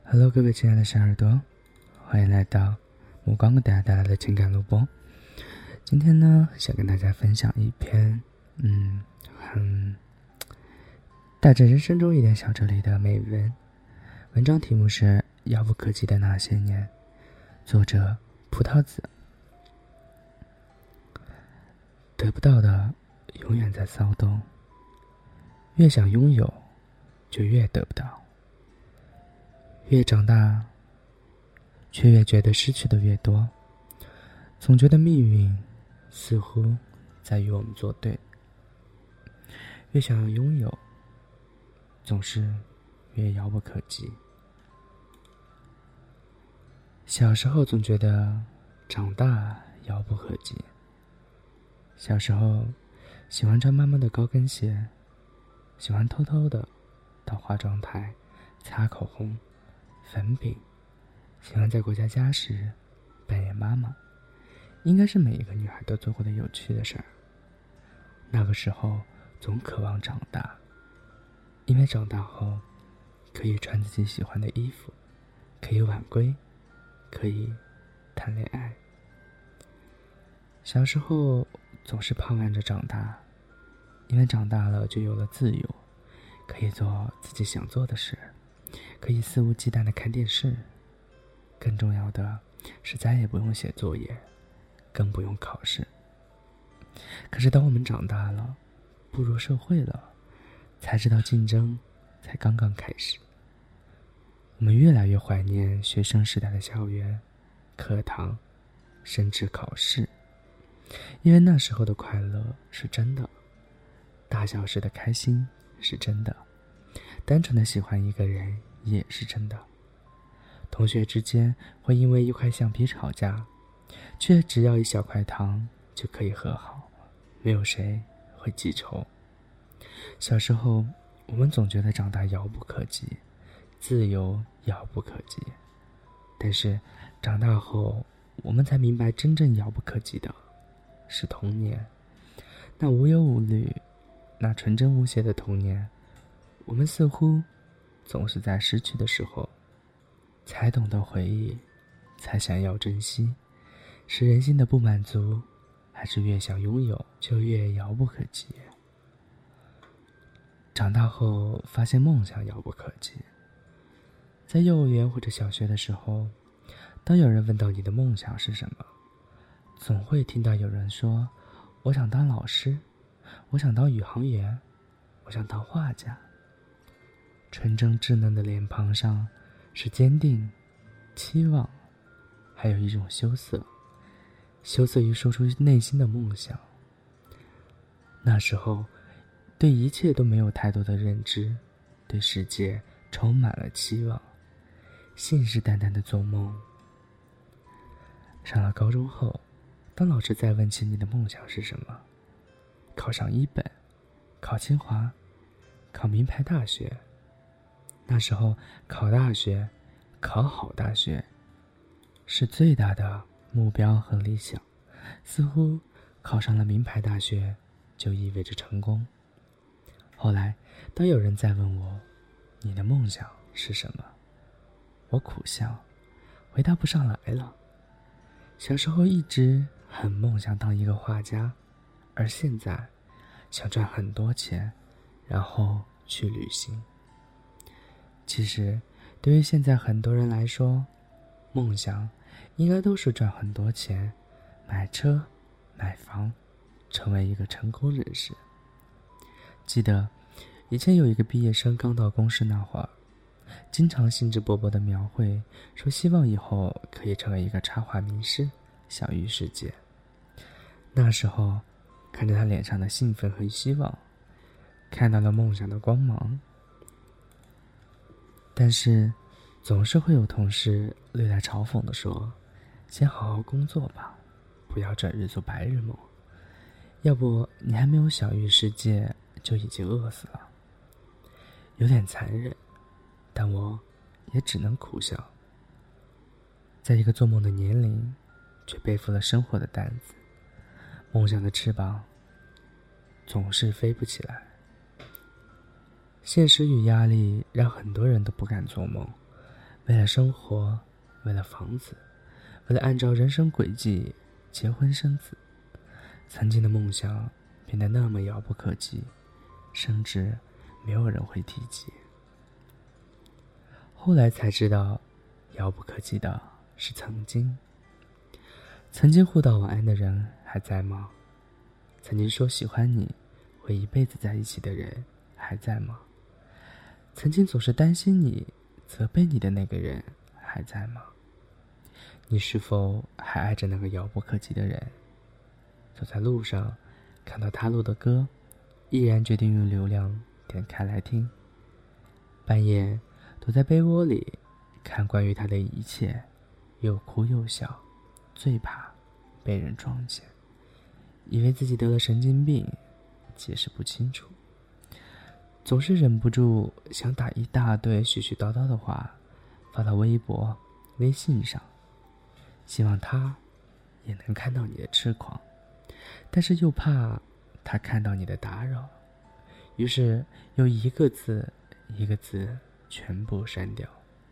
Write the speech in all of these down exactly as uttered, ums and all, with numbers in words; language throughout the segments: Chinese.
Hello， 各位亲爱的小耳朵，欢迎来到目光给大家带来的情感录播。今天呢，想跟大家分享一篇，嗯，很带着人生中一点小哲理的美文。文章题目是《遥不可及的那些年》，作者葡萄子。得不到的永远在骚动，越想拥有，就越得不到。越长大，却越觉得失去的越多，总觉得命运似乎在与我们作对。越想要拥有，总是越遥不可及。小时候总觉得长大遥不可及。小时候喜欢穿妈妈的高跟鞋，喜欢偷偷的到化妆台擦口红粉饼，喜欢在过家家时扮演妈妈，应该是每一个女孩都做过的有趣的事儿。那个时候总渴望长大，因为长大后可以穿自己喜欢的衣服，可以晚归，可以谈恋爱。小时候总是盼望着长大，因为长大了就有了自由，可以做自己想做的事，可以肆无忌惮地看电视，更重要的是再也不用写作业，更不用考试。可是当我们长大了，步入社会了，才知道竞争才刚刚开始。我们越来越怀念学生时代的校园、课堂，甚至考试，因为那时候的快乐是真的，大小事的开心是真的，单纯的喜欢一个人也是真的。同学之间会因为一块橡皮吵架，却只要一小块糖就可以和好，没有谁会记仇。小时候我们总觉得长大遥不可及，自由遥不可及，但是长大后我们才明白，真正遥不可及的是童年。那无忧无虑，那纯真无邪的童年，我们似乎总是在失去的时候才懂得回忆，才想要珍惜。是人心的不满足，还是越想拥有就越遥不可及？长大后发现梦想遥不可及。在幼儿园或者小学的时候，当有人问到你的梦想是什么，总会听到有人说，我想当老师，我想当宇航员，我想当画家。纯真稚嫩的脸庞上是坚定、期望，还有一种羞涩，羞涩于说出内心的梦想。那时候对一切都没有太多的认知，对世界充满了期望，信誓旦旦的做梦。上了高中后，当老师再问起你的梦想是什么，考上一本，考清华，考名牌大学。那时候考大学，考好大学是最大的目标和理想，似乎考上了名牌大学就意味着成功。后来当有人再问我，你的梦想是什么，我苦笑，回答不上来了。小时候一直很梦想当一个画家，而现在想赚很多钱，然后去旅行。其实对于现在很多人来说，梦想应该都是赚很多钱，买车买房，成为一个成功人士。记得以前有一个毕业生刚到公司那会儿，经常兴致勃勃地描绘，说希望以后可以成为一个插画名师，享誉世界。那时候看着他脸上的兴奋和希望，看到了梦想的光芒。但是总是会有同事略带嘲讽地说，先好好工作吧，不要转日做白日梦，要不你还没有享誉世界就已经饿死了。有点残忍，但我也只能苦笑。在一个做梦的年龄，却背负了生活的担子，梦想的翅膀总是飞不起来。现实与压力让很多人都不敢做梦， 为了生活，为了房子，为了按照人生轨迹结婚生子，曾经的梦想变得那么遥不可及，甚至没有人会提及。后来才知道，遥不可及的是曾经。曾经互道晚安的人还在吗？曾经说喜欢你，会一辈子在一起的人还在吗？曾经总是担心你、责备你的那个人还在吗？你是否还爱着那个遥不可及的人？走在路上，看到他录的歌，依然决定用流量点开来听。半夜躲在被窝里，看关于他的一切，又哭又笑，最怕被人撞见，以为自己得了神经病，解释不清楚，总是忍不住想打一大堆絮絮叨叨的话发到微博、微信上，希望他也能看到你的痴狂，但是又怕他看到你的打扰，于是又一个字一个字全部删掉。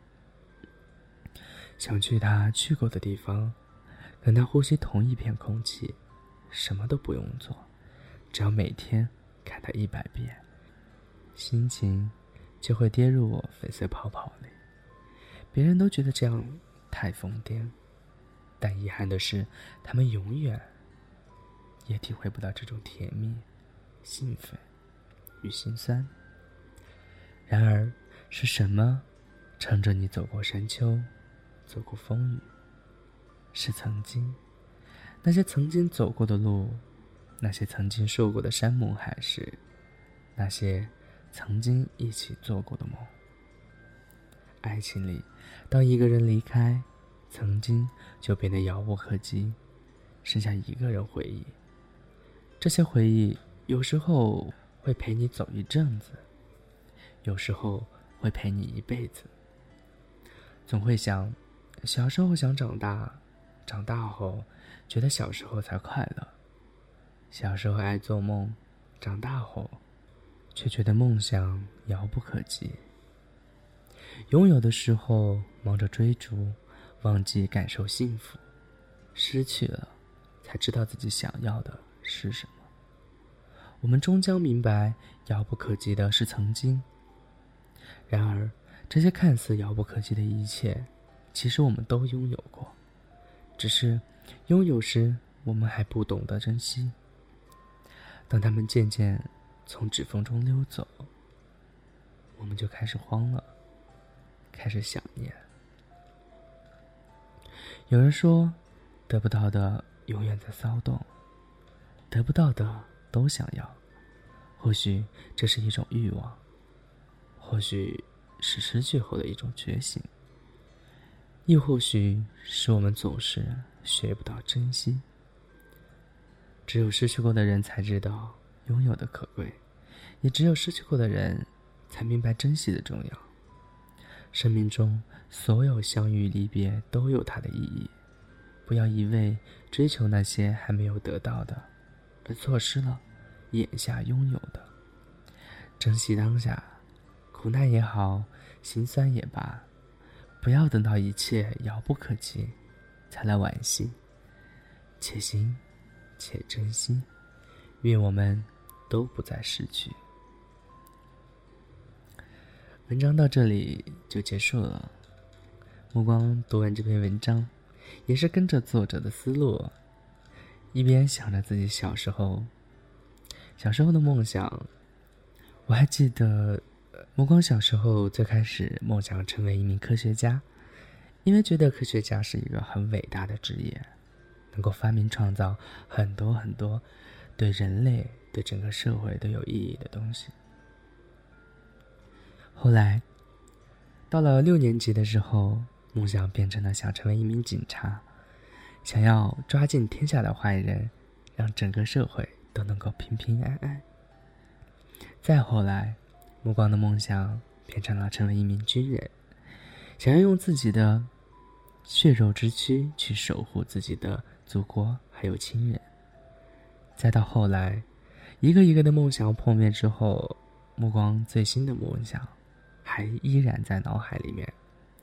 想去他去过的地方，跟他呼吸同一片空气，什么都不用做，只要每天看他一百遍，心情就会跌入我粉色泡泡里。别人都觉得这样太疯癫，但遗憾的是，他们永远也体会不到这种甜蜜、兴奋与心酸。然而，是什么撑着你走过山丘，走过风雨？是曾经，那些曾经走过的路，那些曾经受过的山盟海誓，那些曾经一起做过的梦。爱情里，当一个人离开，曾经就变得遥不可及，剩下一个人回忆。这些回忆有时候会陪你走一阵子，有时候会陪你一辈子。总会想，小时候想长大，长大后觉得小时候才快乐。小时候爱做梦，长大后却觉得梦想遥不可及。拥有的时候忙着追逐，忘记感受幸福，失去了才知道自己想要的是什么。我们终将明白，遥不可及的是曾经。然而，这些看似遥不可及的一切，其实我们都拥有过，只是拥有时我们还不懂得珍惜。当他们渐渐从指缝中溜走，我们就开始慌了，开始想念。有人说，得不到的永远在骚动，得不到的都想要。或许这是一种欲望，或许是失去后的一种觉醒，亦或许是我们总是学不到珍惜。只有失去过的人才知道拥有的可贵，也只有失去过的人才明白珍惜的重要。生命中所有相遇离别都有它的意义，不要一味追求那些还没有得到的，而错失了眼下拥有的。珍惜当下，苦难也好，心酸也罢，不要等到一切遥不可及才来惋惜，且行且珍惜，愿我们都不再失去。文章到这里就结束了。目光读完这篇文章，也是跟着作者的思路，一边想着自己小时候小时候的梦想。我还记得目光小时候最开始梦想成为一名科学家，因为觉得科学家是一个很伟大的职业，能够发明创造很多很多对人类对整个社会都有意义的东西。后来到了六年级的时候，梦想变成了想成为一名警察，想要抓尽天下的坏人，让整个社会都能够平平安安。再后来，目光的梦想变成了成为一名军人，想要用自己的血肉之躯去守护自己的祖国还有亲人。再到后来，一个一个的梦想破灭之后，目光最新的梦想还依然在脑海里面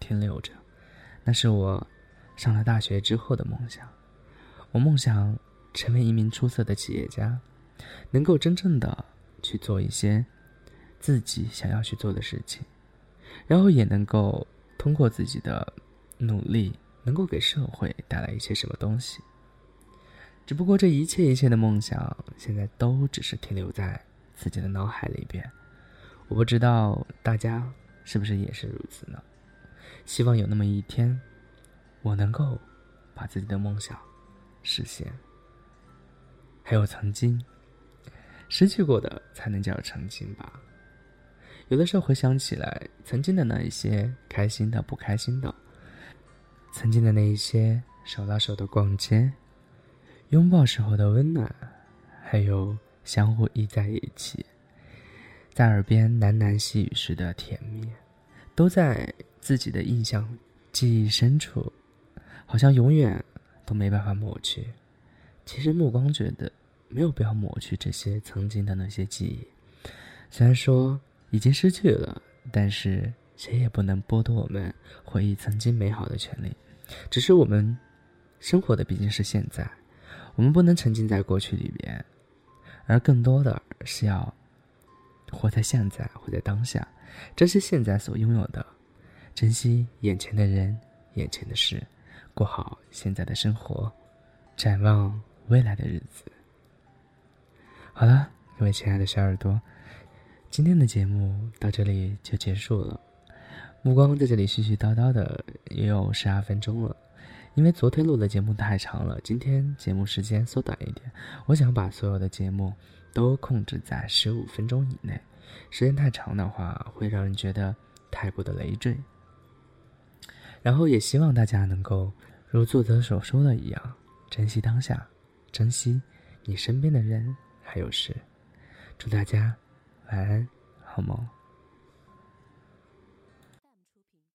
停留着，那是我上了大学之后的梦想。我梦想成为一名出色的企业家，能够真正的去做一些自己想要去做的事情，然后也能够通过自己的努力，能够给社会带来一些什么东西。只不过这一切一切的梦想，现在都只是停留在自己的脑海里边。我不知道大家是不是也是如此呢？希望有那么一天，我能够把自己的梦想实现。还有曾经失去过的才能叫曾经吧。有的时候回想起来，曾经的那一些开心的不开心的，曾经的那一些手拉手的逛街，拥抱时候的温暖，还有相互依在一起，在耳边喃喃细语时的甜蜜，都在自己的印象记忆深处，好像永远都没办法抹去。其实目光觉得没有必要抹去这些曾经的那些记忆，虽然说已经失去了，但是谁也不能剥夺我们回忆曾经美好的权利。只是我们生活的毕竟是现在，我们不能沉浸在过去里边，而更多的是要活在现在，活在当下，珍惜现在所拥有的，珍惜眼前的人，眼前的事，过好现在的生活，展望未来的日子。好了，各位亲爱的小耳朵，今天的节目到这里就结束了。目光在这里絮絮叨叨的也有十二分钟了，因为昨天录的节目太长了，今天节目时间缩短一点，我想把所有的节目都控制在十五分钟以内，时间太长的话会让人觉得太过的累赘。然后也希望大家能够如作者所说的一样，珍惜当下，珍惜你身边的人还有事。祝大家晚安，好梦。